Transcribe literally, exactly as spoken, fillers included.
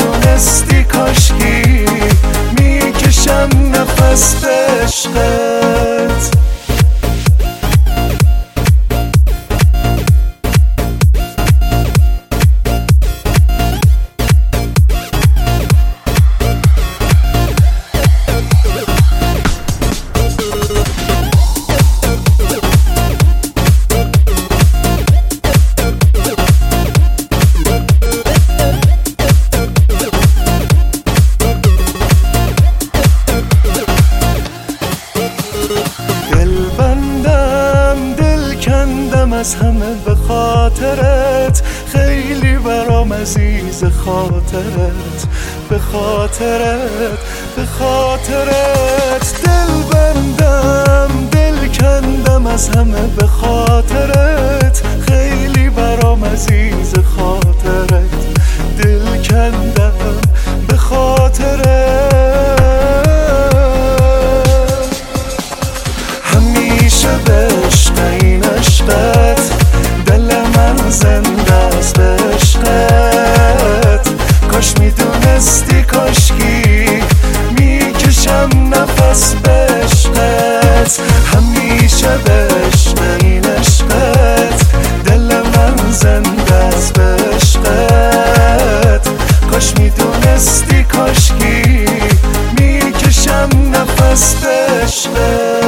میدونستی کاشکی میکشم نفس به عشقت. از همه به خاطرت، خیلی برام عزیز خاطرت، به خاطرت به خاطرت دل بندم، دل کندم از همه به خاطرت، خیلی برام عزیز خاطرت، دل کندم به خاطرت. همیشه به عشق این عشقت، دل من زنده است به عشقت. کاش میدونستی کاشکی میکشم نفس به عشقت. همیشه به عشق این عشقت، دل من زنده است به عشقت. کاش میدونستی کاشکی میکشم نفس به عشقت.